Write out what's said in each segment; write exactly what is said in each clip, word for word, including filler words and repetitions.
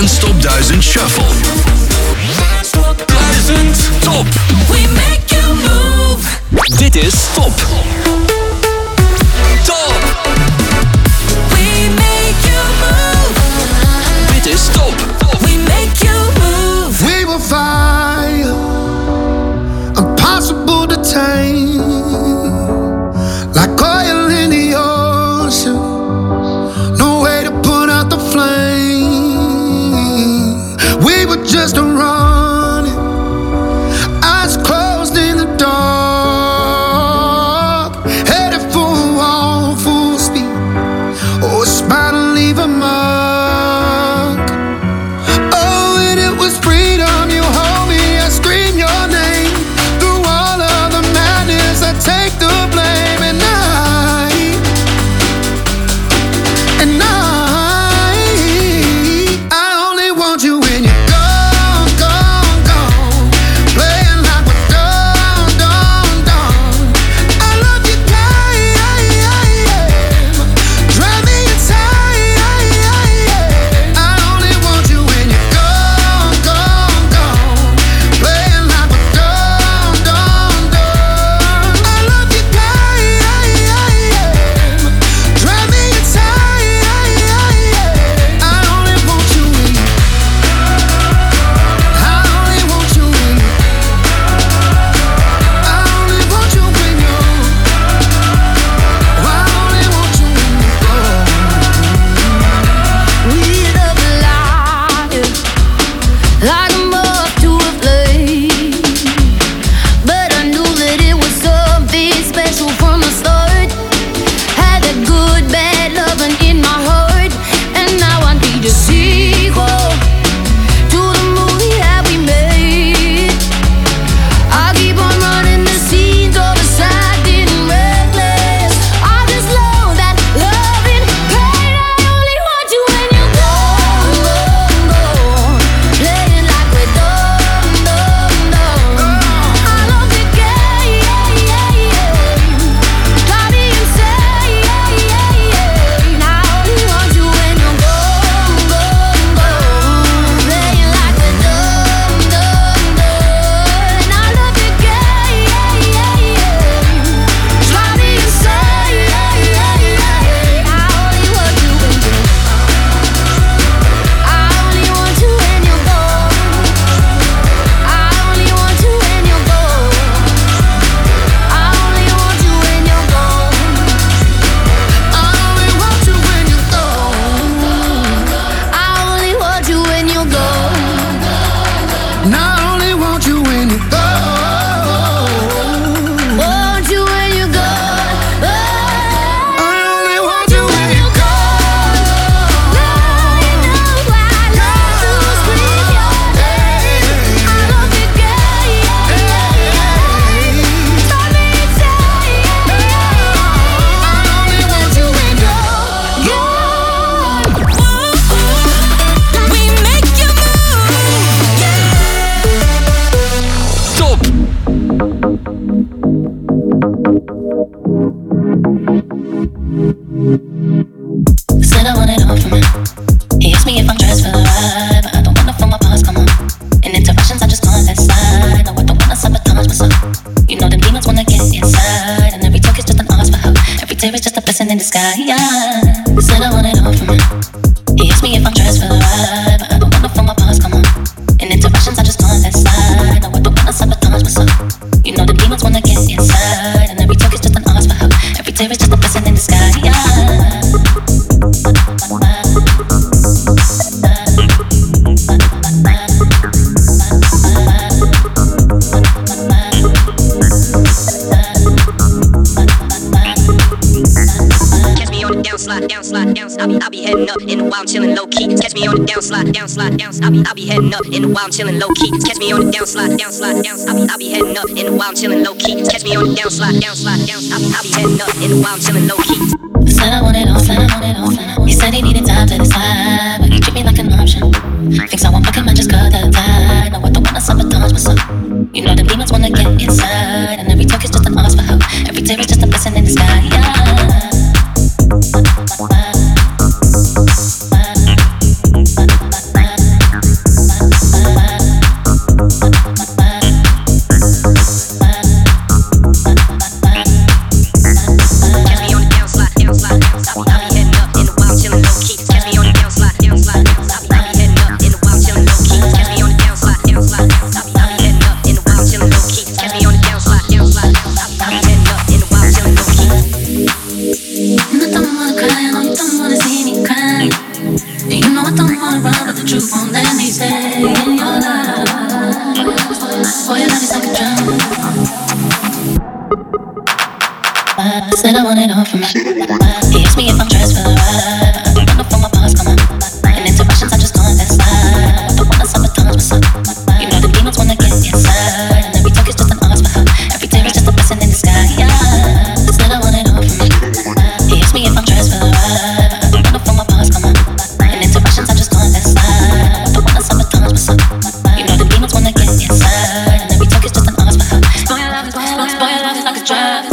Top duizend Shuffle. Top duizend Top. We make you move. Dit is Top. Top. We make you move. Dit is Top. We make you move. We will fire, impossible to tame, like oil in the ocean. No way to put out the flame. We were just running, eyes closed in the dark, headed for a wall, full speed. Oh, a smile to leave a mark. Oh, and it was freedom. You hold me, I scream your name. Through all of the madness, I take the blame. And I, and I, I only want you when you're gone, gone, gone. Playing like we're done, done, done. I love you, time. Drive me insane. I only want you when you're gone, gone, gone. Playing like we're done, done, done. I love you, time. Drive me insane. I only want you when you. I only want you when you. I only want you when you. I only want you when you go. We love life like a moth to a flame, but I knew that it was something special from the start. Had that good, bad loving in my heart, and now I need a sequel to the movie that we made. I keep on running the scenes of a sad and reckless. I just know that loving pain. I only want you when you're gone, gone, gone. Playing like we're done, done, done. I love the game, drive me insane. I only want you when you're gone, gone, gone. Playing like we're done, done, done. I love the game, drive me insane. I only want you when you're. I only want you when you're gone. I only want you when you're gone. I only want you when you're gone. I only want you when you're gone. I only want you when you're gone. And I only want you when you're gone. Want you when you're gone. I only want you when you're gone. I know I love to scream your name. I love the game. Drive me insane. I only want you when you're We make you move. Top. Said I want it all from him. He asked me if I'm dressed for the ride, but I don't wanna feel my pause come on. In interruptions, I just gone that side. No, I don't wanna sabotage myself. You know the demons wanna get inside, and every talk is just an ask for help. Every tear is just a blessing in disguise. Said I want it all from him. He asked me if I'm dressed for the ride, but I don't wanna feel my pause come on. In interruptions, I just gone that side. No, I don't wanna sabotage myself. You know the demons wanna get inside, and every talk is just an ask for help. Every tear is just a blessing in disguise. Catch me on the down slide, down slide, down slide. I be, I be heading up in the wild, chillin' low key. Catch me on the down slide, down slide, down slide. I be, I be heading up in the wild, chillin' low key. Catch me on the down slide, down slide, down slide. I be, I be heading up in the wild, chillin' low key. Catch me on the down slide, down slide, down slide. I be, I be heading up in the wild, chillin' low key. Said I want it all, said I want it all. He said he needed time to decide, but he treat me like an option. Thinks I won't fuck him, I just cut the tie. No, I don't wanna sabotage myself. You know the demons wanna get inside, and every talk is just an ask for help. Every tear is just a blessing in disguise. want it all from me. He asks me if I'm dressed for the ride. I don't wanna for my boss, come on. And interruptions, I just can't let slide. I don't wanna sabotage myself. You know the demons wanna get inside. And every talk is just an art for her. Every tear is just a blessing in the sky. Yeah, instead I want it all from me. He asks me if I'm dressed for the ride. I don't wanna for my boss, come on. And interruptions, I just can't let slide. I don't wanna sabotage myself. You know the demons wanna get inside. And every talk is just an art for her. Spoil your love, spoil your love, spoil your love is like a drug.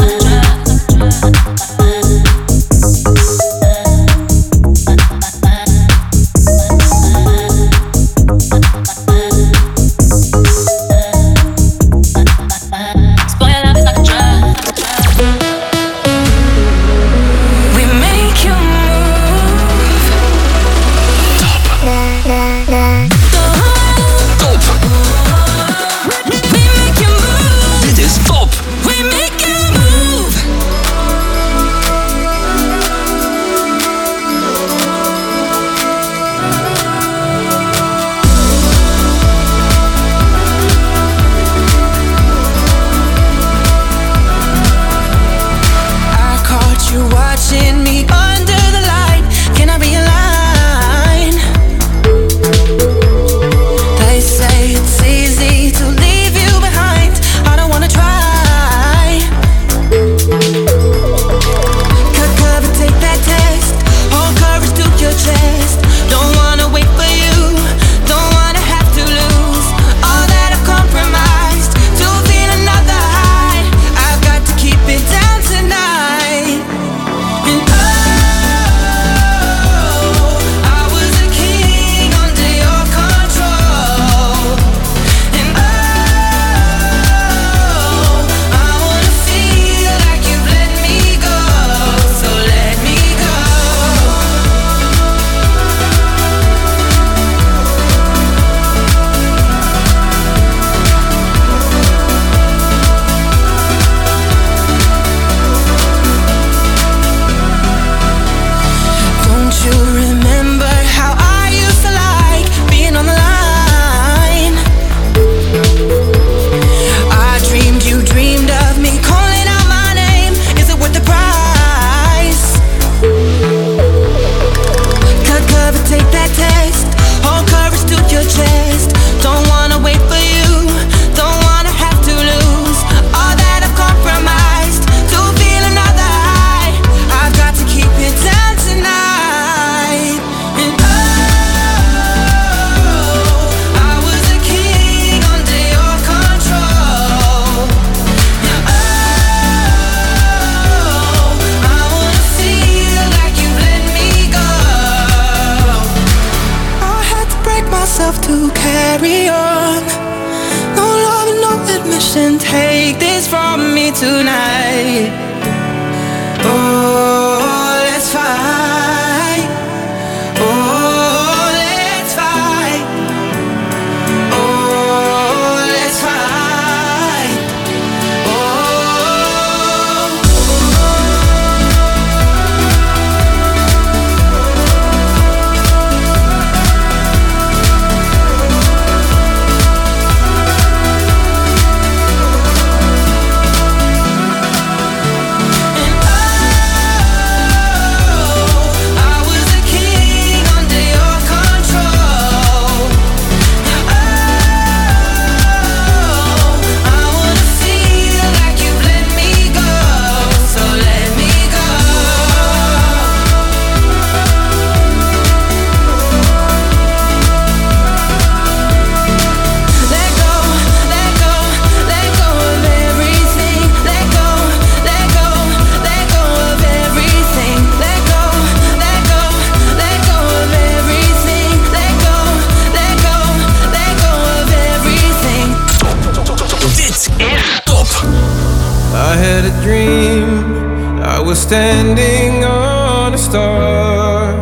Standing on a star,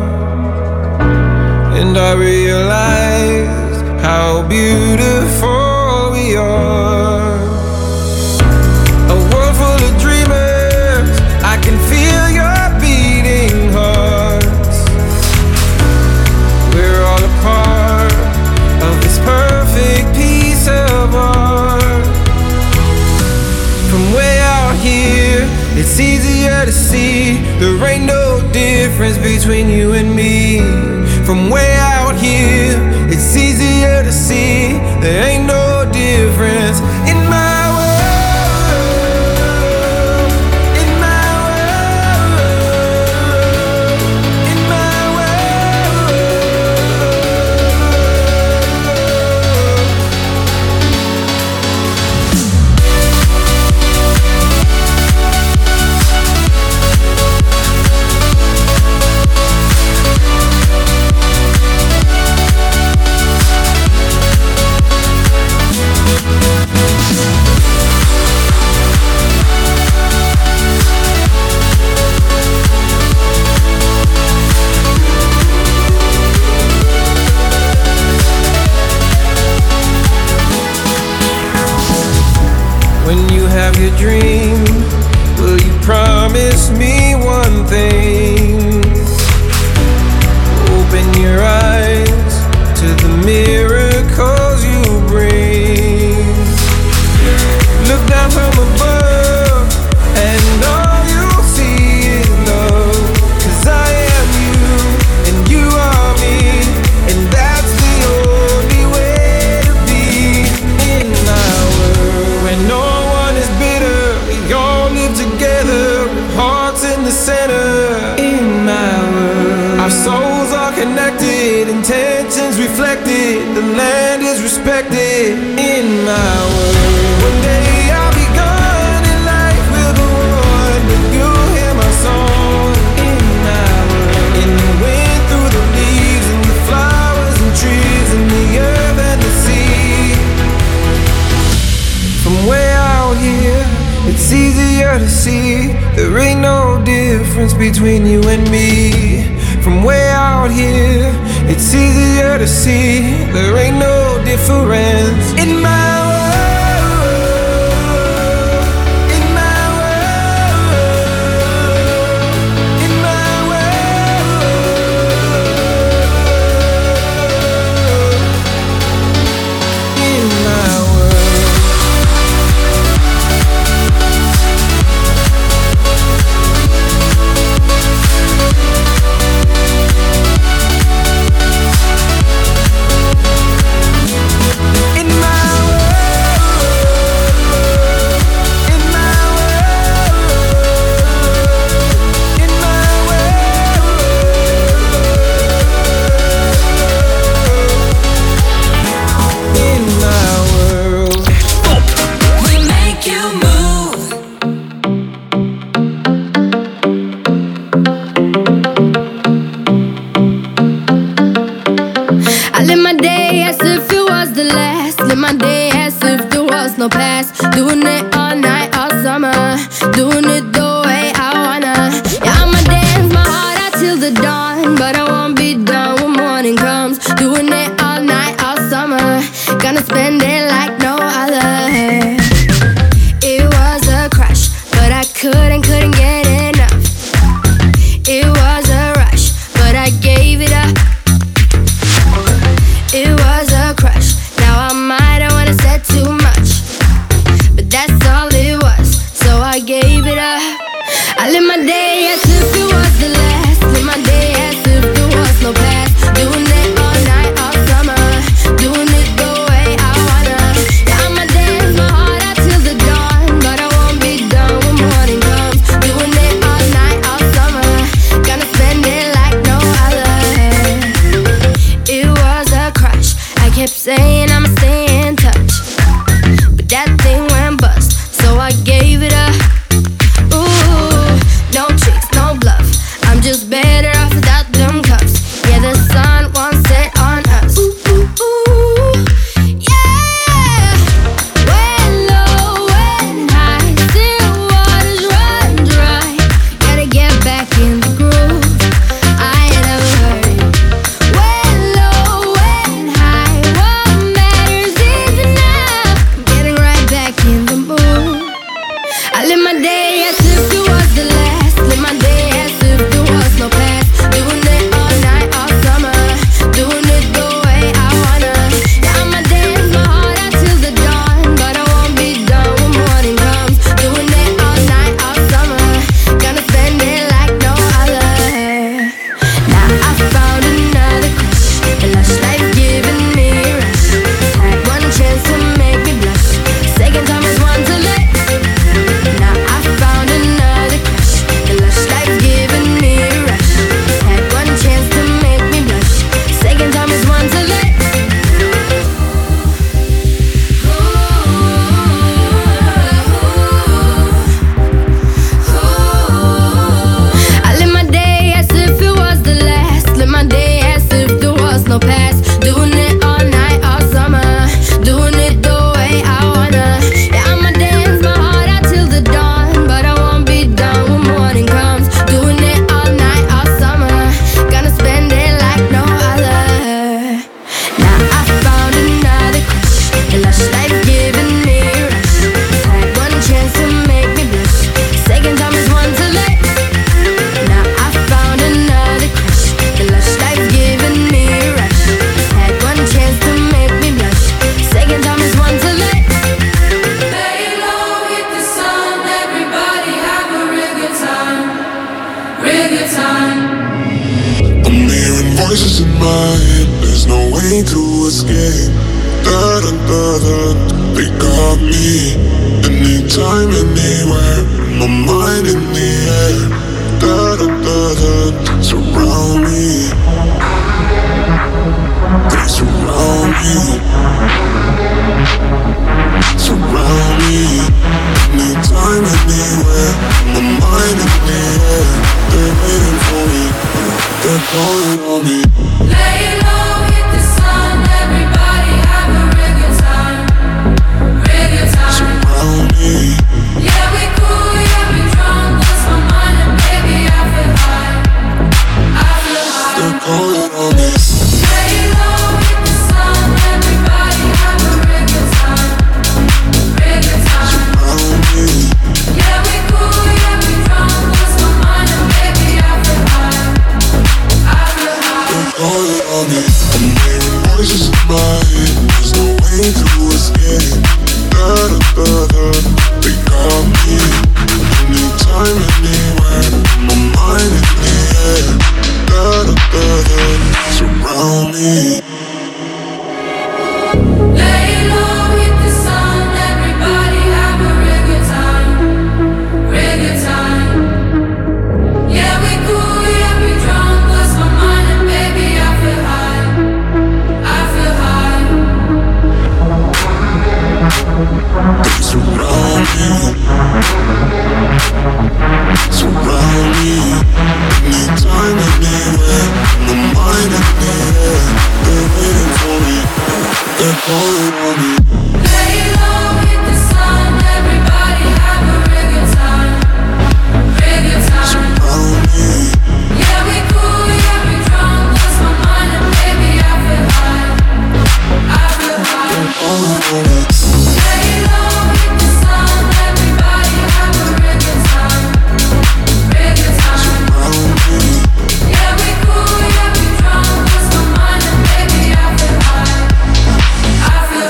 and I realized how beautiful we are. A world full of dreamers, I can feel your beating hearts. We're all a part of this perfect piece of art. From way out here, it's easier to see you and me. From way out here, it's easier to see there ain't no difference in my world, in my world, in my When you have your dream, will you promise me one thing? Open your eyes to the miracles you bring. Look down from above and all you'll see is love. 'Cause I am you and you are me, and that's the only way to be in my world. When no one is bitter, we all live together with hearts in the center. In my world, our souls are connected, intentions reflected, the land is respected. In my world, one day I'll be gone and life will go on, but you'll hear my song. In my world, in the wind, through the leaves, and the flowers and trees, and the earth and the sea. From way out here, it's easier to see there ain't no difference between you and me. From way out here, it's easier to see there ain't no difference in my world, in my world, in my world, in my world. In my world, in my world, in my world, in my world. We make you move. I live my day as if it was the last. Live my day as if there was no past. Doing it all night, all summer. Doing it the way I wanna. Yeah, I'ma dance my heart out till the dawn. But I won't be done when morning comes. Doing it all night, all summer. Gonna spend it like no other. It was a crush, but I couldn't, couldn't get enough. It was a rush, but I gave it up. It was a crush. Now I might have wanna said too much, but that's all it was. So I gave it up. I live my day as if it was the last. Live my day as if there was no past. Doing it all night, all summer. Doing it the way I wanna. voices in my head, there's no way to escape. Da da da da, they got me. Anytime, anywhere, my mind in the air. Da da da da, surround me. They surround me. Surround me. Anytime, anywhere, my mind in the air. They're waiting for me. They're calling on me. Lay low, hit the sun. Everybody have a real good time. Real good time. Surround me. Yeah, we cool, yeah, we drunk. Lost my mind and baby, I feel high. I feel high. They're calling on me. Lay low, hit the sun. Everybody have a real good time. Real good time. Surround me. Yeah, we cool, yeah, we drunk. Lost my mind and baby, I feel high. I feel high. They're calling on me. I'm hearing voices in my head, there's no way to escape. Da da da da, they got me. Anytime, anywhere, my mind in the air. Da da da da, surround me. Lay low, hit the sun. Everybody have a real good time. Real good time. Yeah, we cool, yeah, we drunk. Lost my mind and baby, I feel high. I feel high. They surround me. Surround me. Anytime, anywhere, my mind in the air. They're waiting for me. They're calling on me. Lay low, hit the sun. Everybody have a real good time. Real good time. Surround me. Yeah, we cool, yeah, we drunk. Lost my mind and baby, I feel high. I feel high. Calling on me. Lay low, hit the sun. Everybody have a real good time. Real good time. Surround me. Yeah, we cool, yeah, we drunk. Lost my mind and baby, I feel high. I feel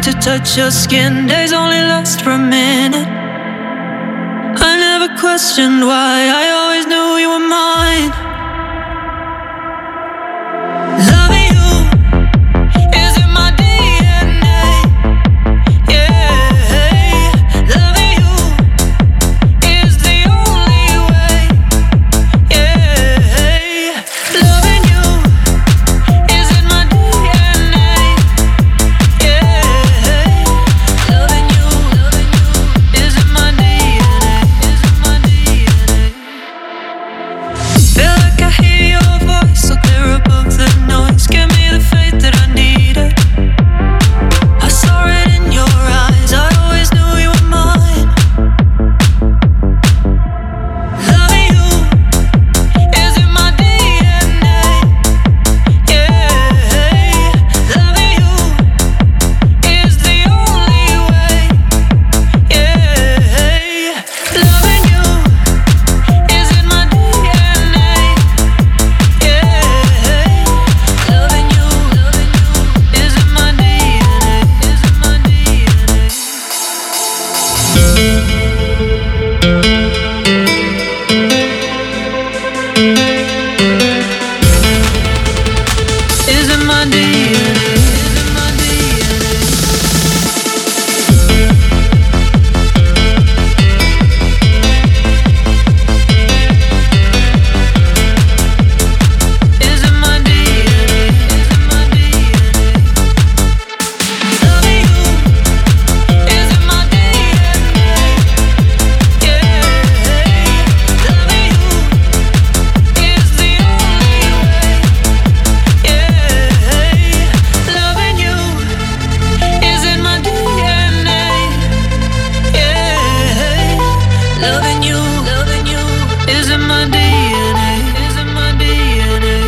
to touch your skin. Days only last for a minute. I never questioned why, I always knew you were mine. Loving you is in my D N A. Yeah, loving you is the only way. Yeah, loving you is in my D N A. Yeah, loving you, loving you is in my D N A. Is in my D N A. Feel like I hear your voice so clear above the noise. Give me the faith that I needed. I saw it in your eyes, I always knew you were mine. Loving you is in my D N A. Yeah, loving you is the only way. Yeah, loving you is in my D N A. Yeah, loving you, loving you is in my D N A. Is in my D N A. Is in my D N A. Is in my D N A. Is in my D N A. Is in my D N A. Loving you is in my D N A. Yeah, loving you is the only way. Yeah, loving you is in my D N A. Yeah, loving you, loving you is in my D N A. Is in my D N A.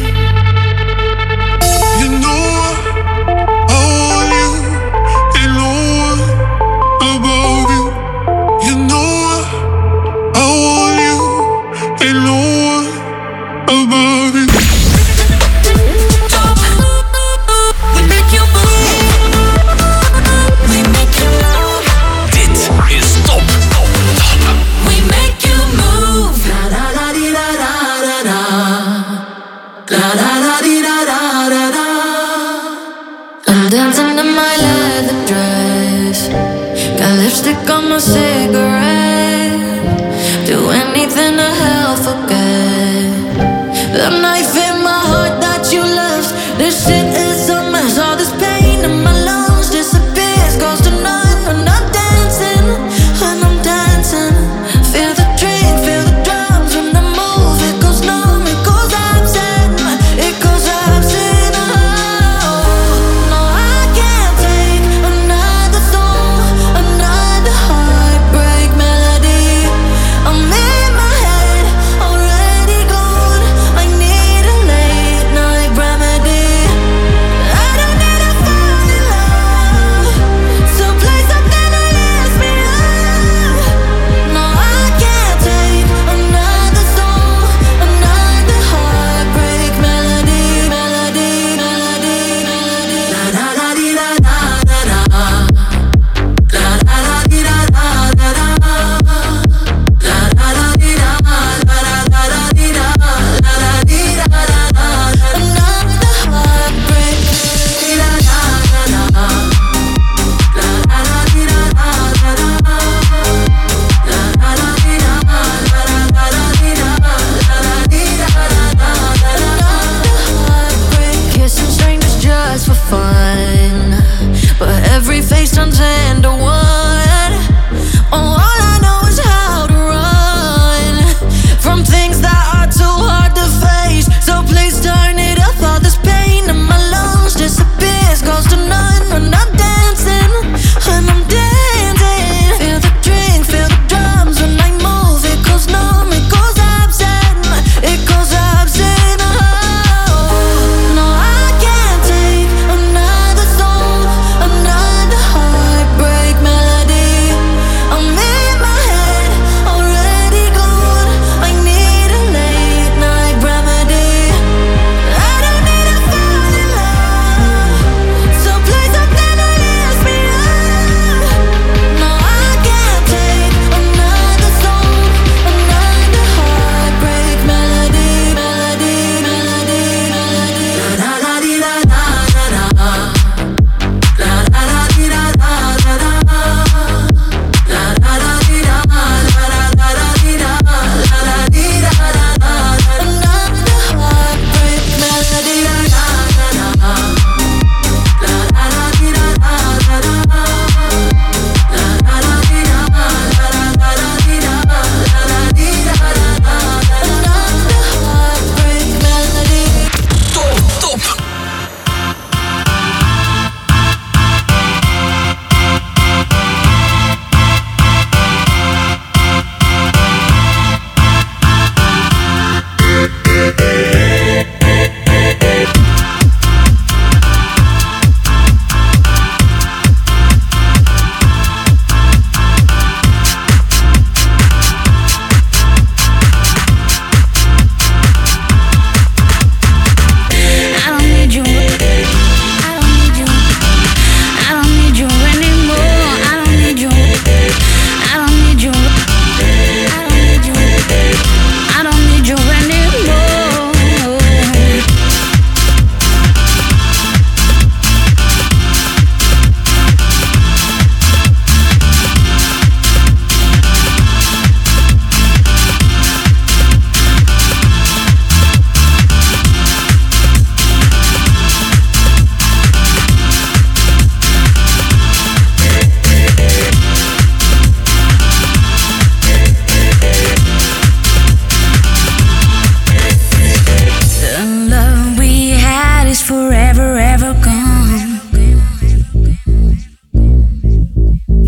You know I want you, and no one above you. You know I want you, and no one above you. We make you move. We make you move. Dit is Top. Top. Top. We make you move. La la la di da da da da. La la la di da da da da. I'm dancing in my leather dress. Got lipstick on my cigarette. Do anything to help forget the knife in my heart that you left. This shit is a mess. All this pain in my lungs disappears. Goes to none when I'm dancing. When I'm dancing, feel the drink, feel the drums. When I move, it goes numb, it goes absent, it goes absent. Oh, no, I can't take another song, another heartbreak melody. I'm in my head, already gone. I need a late night remedy. I don't need to fall in love, so play something that lifts me up. No, I can't take another song, another heartbreak melody, melody, melody, melody. La la la di da da da da. La la la di da da da da. La la la di da da da da da di da. La la di da da da da. Another heartbreak. Di da da da da. La la la di da da da da. La la la di da da da da di da. La la di da da da da. Heartbreak. Kissing strangers just for fun, but every face turns into one. Oh, all I know is how to run from things that are too hard to face. So please turn it up. All this pain in my lungs disappears, goes to none when I'm dancing. When I'm dancing, feel the drink, feel the drums. When I move, it goes numb, it goes absent, it goes absent. Oh, no, I can't take another song, another heartbreak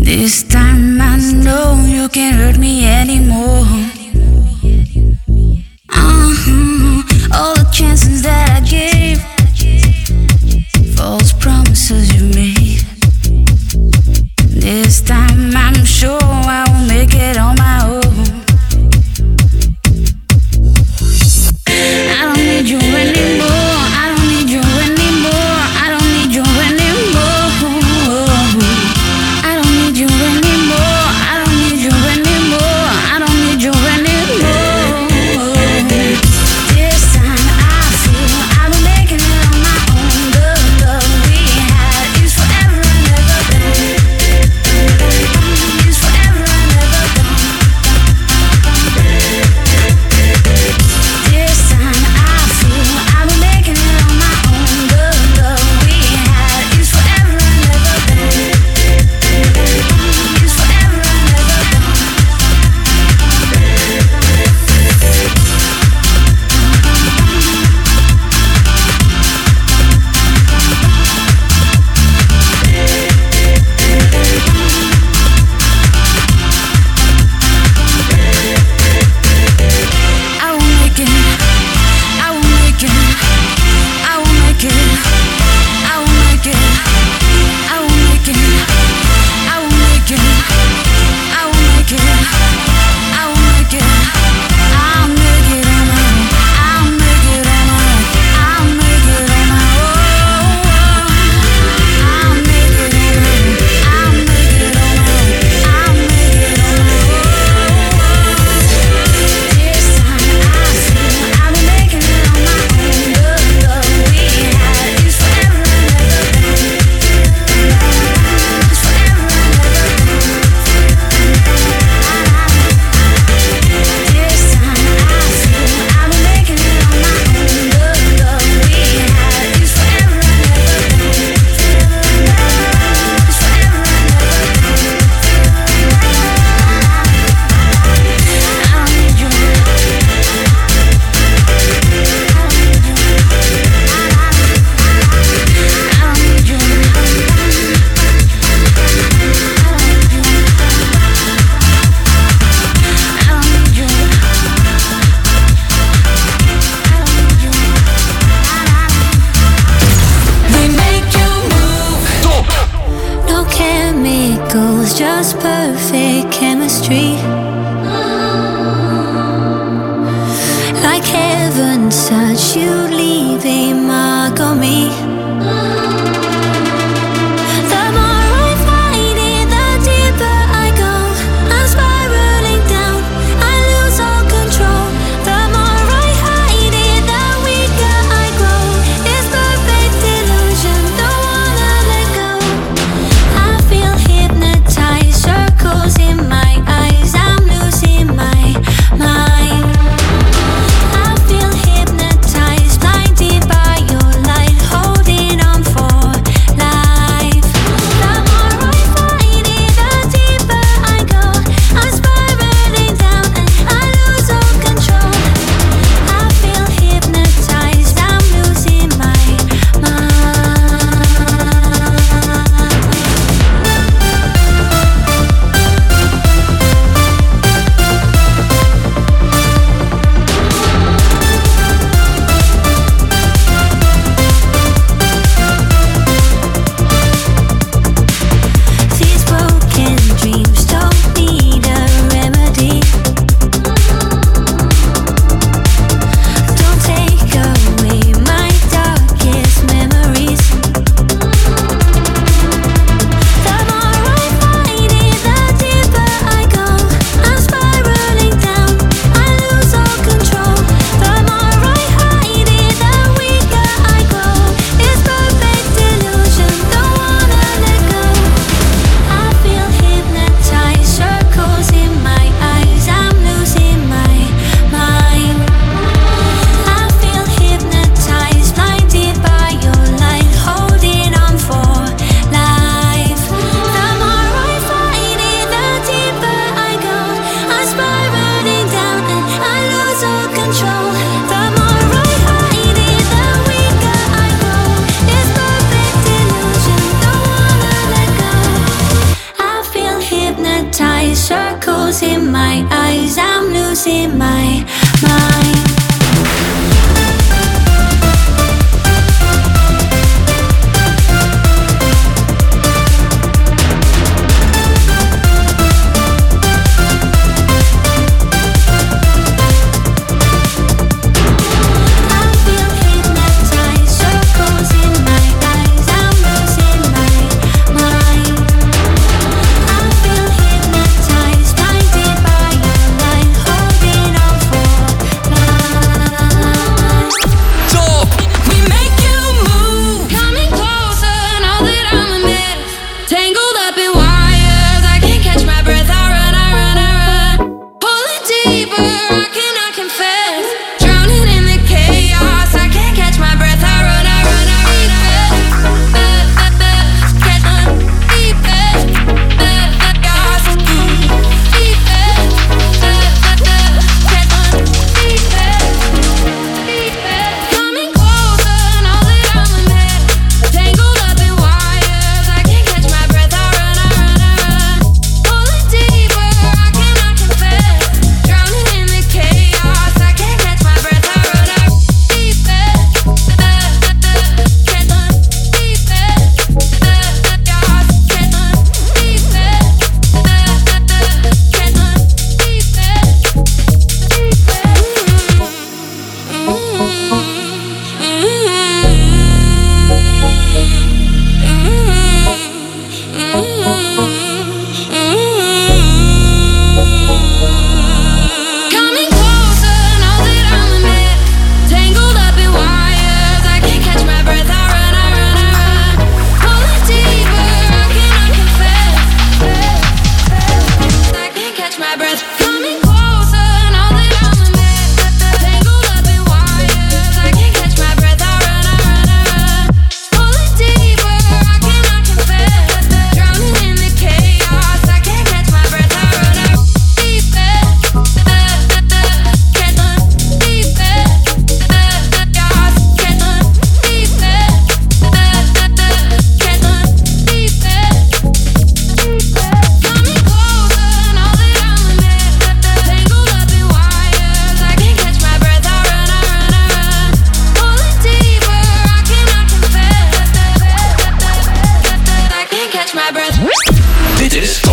This time I know you can't hurt me anymore. Uh-huh. All the chances that I gave, false promises you made. This time I'm sure I will make it on my own. I don't need you anymore. I don't need you anymore. I don't need you anymore. I don't need you anymore. I don't need you anymore. I don't need you anymore. This time I feel I've been making it on my own. The love we had is forever and ever gone. Is forever and ever gone. This time I feel I've been making it on my own. The love we had is forever and ever gone. Is forever and ever gone. I will make it. I will make it. I will make it. I will make it. I will make it. I will make it. I will make it. I will make it. I'll make it on my own. I'll make it on my own. I'll make it on my own. I'll make it on my own. I'll make it on my own. I'll make it on my own. This time I feel I've been making it on my own. The love we had is forever and ever gone. Is forever and ever gone. This time I feel I've been making it on my own. The love we had is forever and ever gone. Is forever and ever gone. I don't need you. We make you move. No chemicals, just perfect chemistry. Like heaven's touch, you leave a mark on me. The more I fight it, the deeper I go. I'm spiraling down, I lose all control. The more I hide it, the weaker I grow. It's perfect illusion, don't wanna let go. I feel hypnotized, circles in my eyes. I'm losing my mind. I feel hypnotized, blinded by your light, holding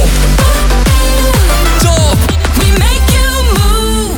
Top. Top. We make you move.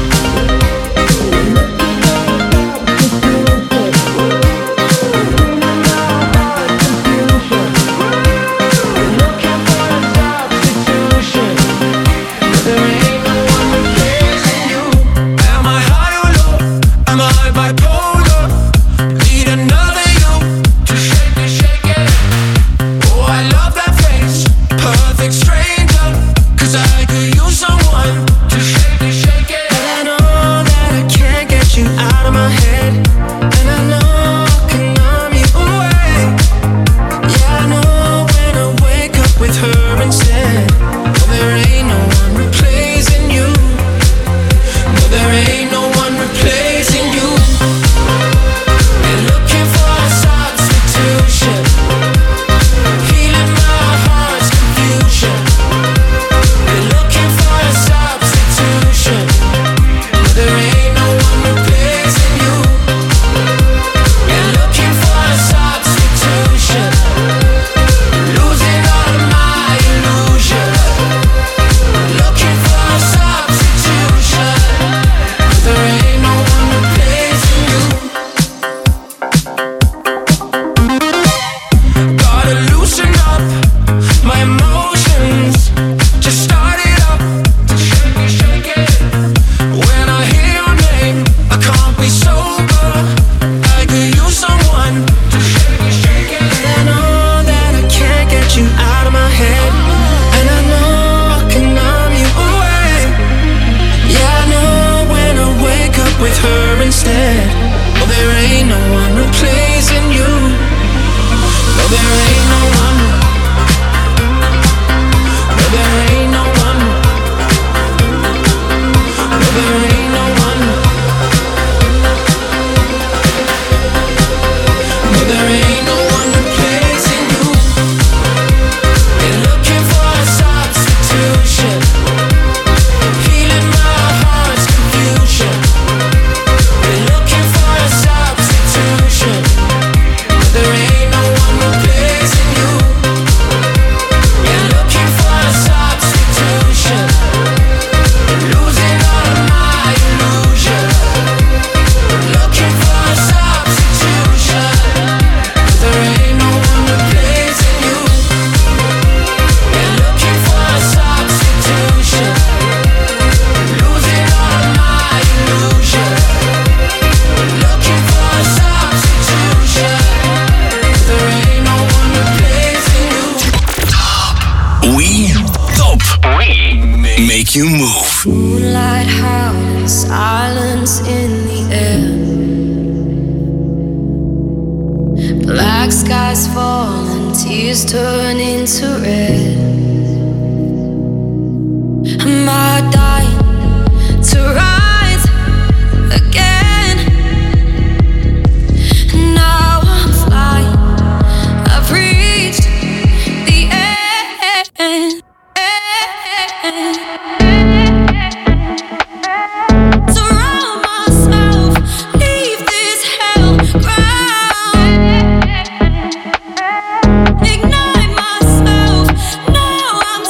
Am I high or low? Am I bipolar? Need another you to shake it, shake it. Oh, I love that face, perfect stranger. 'Cause I could use someone to shake it, shake it. And I know that I can't get you out of my head. And I know I can numb you away. Yeah, I know when I wake up with her instead. Oh, there ain't no one replacing you. No, there ain't no one replacing you. Been looking for a substitution, healing my heart's confusion. Been looking for a substitution. No, there ain't no one replacing you. Been looking for a substitution, losing all of my illusion. Looking for a substitution. There ain't no one replacing you. Gotta loosen up my emotions. Just start it up, shake it, shake it. When I hear your name, I can't be sober. I could use someone to shake it, shake it. And I know that I can't get you out of my head. And I know I can numb you away. Yeah, I know when I wake up with her instead. Oh, there ain't no one replacing you. No, there ain't no one. No, there ain't no one. No, there ain't no one. No, there ain't no one replacing you. Been looking for a substitution, healing my heart's confusion. Been looking for a substitution. There ain't no one replacing you. Been looking for a substitution, losing all of my illusion. Looking for a substitution. There ain't no one replacing you. Been looking for a substitution, losing all of my illusion. Looking for a substitution. There ain't no one replacing you. We Top. We make you move. Moonlight howling, silence in the air. Black skies falling, tears turn into red. Am I dying to rise again? Now I'm flying, I've reached the end. Surround myself, leave this hell ground. Ignite myself, now I'm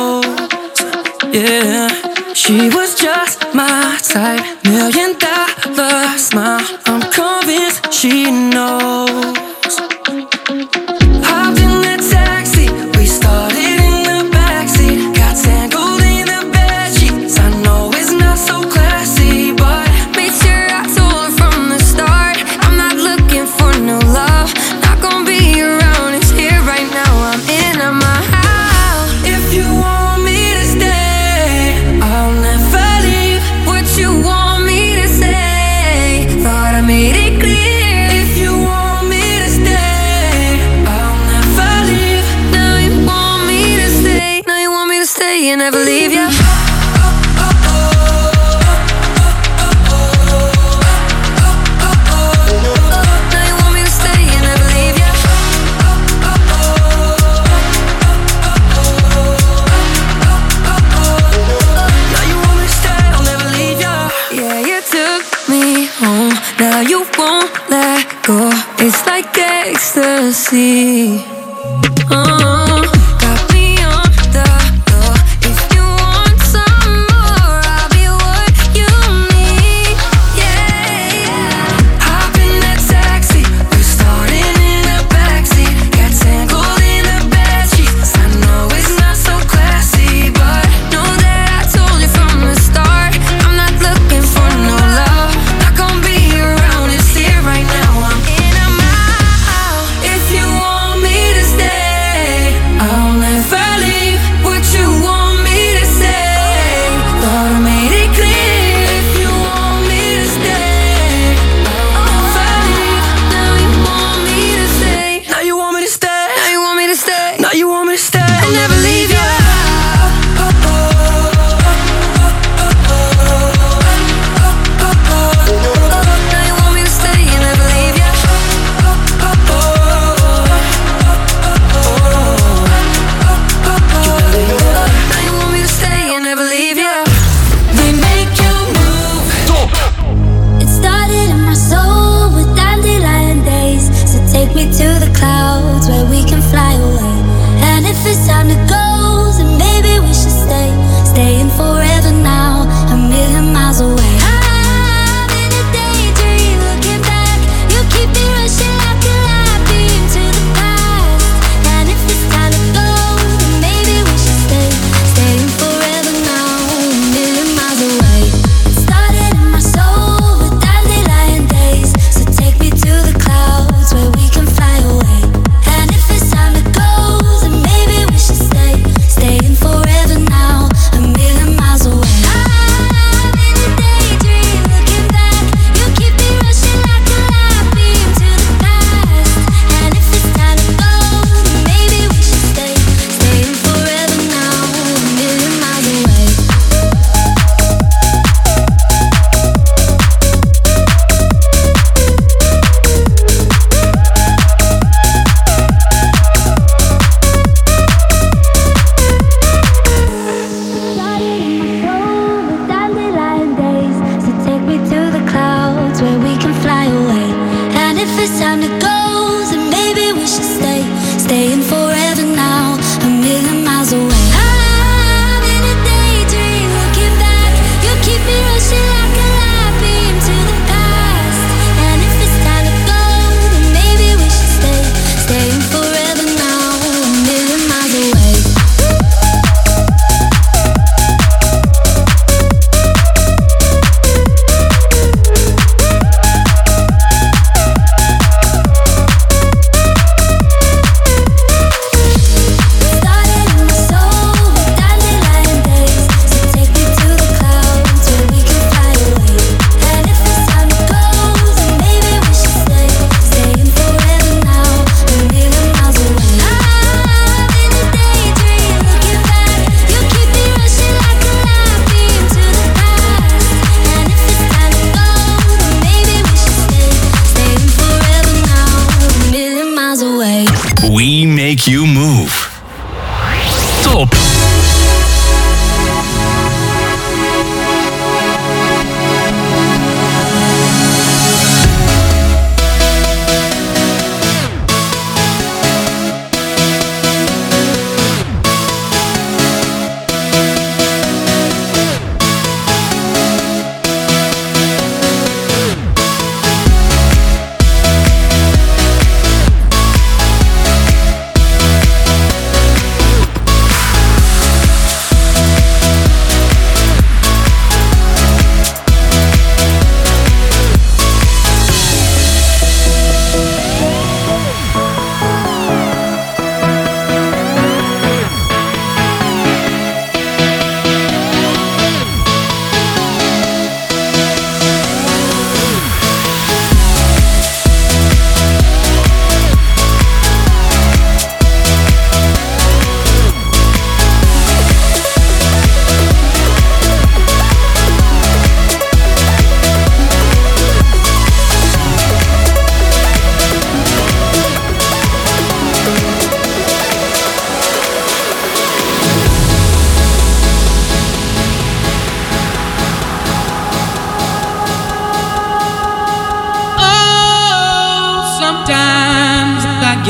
knows. Yeah, she was just my type. Million dollar smile. I'm convinced she knows. Hopped in that taxi, we started in the backseat. Got tangled in the bedsheets. I know it's not so classy, but made sure I told her from the start, I'm not looking for no love. Not gonna be around, it's here right now. I'm in at my house. If you want me to stay, I'll never leave. What you want me to say, thought I made it clear. If you want me to stay, I'll never leave. Now you want me to stay, now you want me to stay and never leave ya. Now you want me to stay and never leave ya. Now you want me to stay, I'll never leave ya. Yeah, you took me home, now you won't let go. It's like ecstasy. Oh, got me on the floor. If you want some more, I'll be what you need. Yeah, yeah. Hop in that taxi, we started in the backseat. Got tangled in the bedsheets. I know it's not so classy, but know that I told you from the start, I'm not looking for no love. Not gonna be around, it's here right now. I'm in, I'm out. If you want me to stay,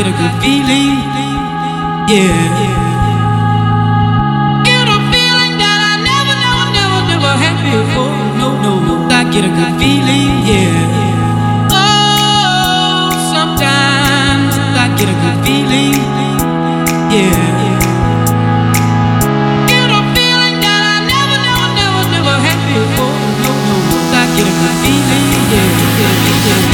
get a good feeling. Yeah. Get a feeling that I never, never, never, never had before. No, no, no. I get a good feeling. Yeah. Oh, sometimes I get a good feeling. Yeah. Get a feeling that I never, never, never, never had before. No, no, no. I get a good feeling. Yeah, yeah, yeah.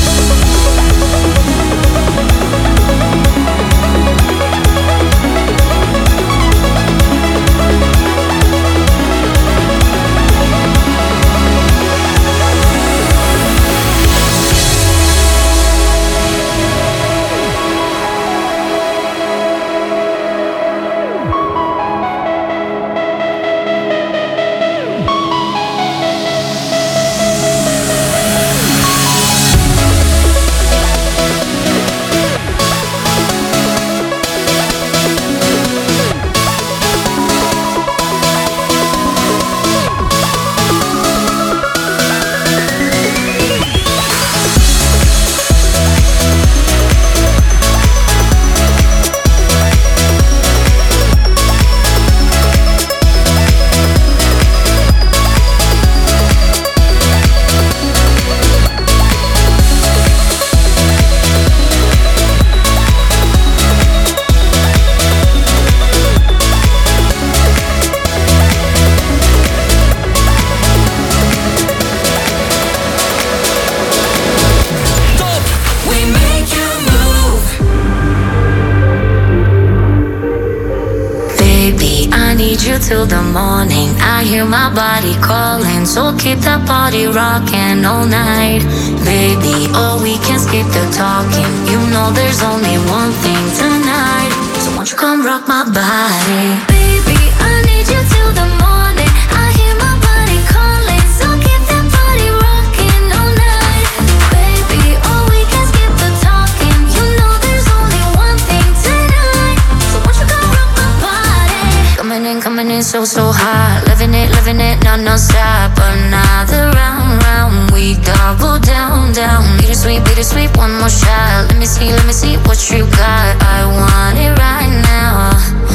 Till the morning, I hear my body calling. So keep that body rocking all night. Baby, oh, we can skip the talking. You know there's only one thing tonight. So won't you come rock my body? Baby, I need you till the morning. I hear my body calling. So keep that body rocking all night. Baby, oh, we can skip the talking. You know there's only one thing tonight. So won't you come rock my body? Coming in, coming in so, so hot. Living it, living it, non, non-stop. Another round, round. We double down, down. Bittersweet, bittersweet, one more shot. Let me see, let me see what you got. I want it right now,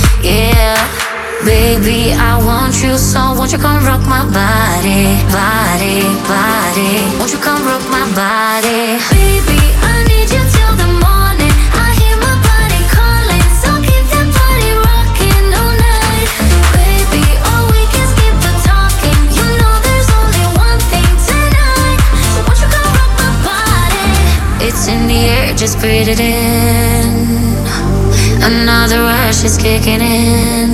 yeah. Baby, I want you, so won't you come rock my body, body, body. Won't you come rock my body? Baby, I need you till the morning. I hear my body calling, so keep that body rocking all night. Baby, oh, we can skip the talking. You know there's only one thing tonight. So won't you come rock my body? It's in the air, just breathe it in. Another rush is kicking in.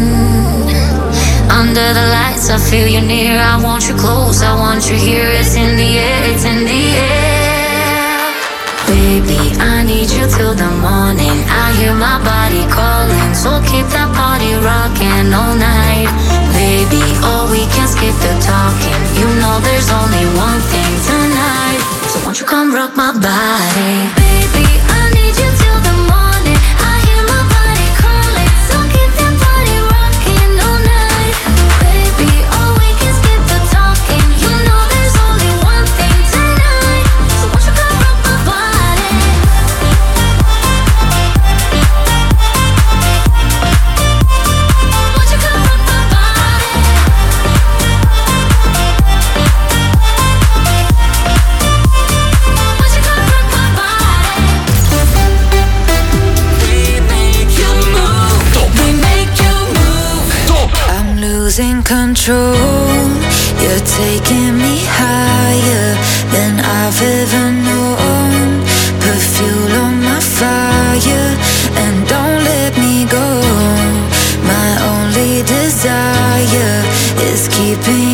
Under the lights, I feel you near. I want you close, I want you here. It's in the air, it's in the air. Baby, I need you till the morning. I hear my body calling, so keep that body rocking all night. Baby, oh, we can skip the talking. You know there's only one thing tonight. So won't you come rock my body? Baby, I need you till the morning. I hear my body calling, so keep that body rocking all night. Baby, oh, we can skip the talking. You know there's only one thing tonight. So won't you come rock my body? Won't you come rock my body? Won't you come rock my body? We make you move. We make you move. I'm losing control. You're taking me higher than I've ever known. Put fuel on my fire and don't let me go. My only desire is keeping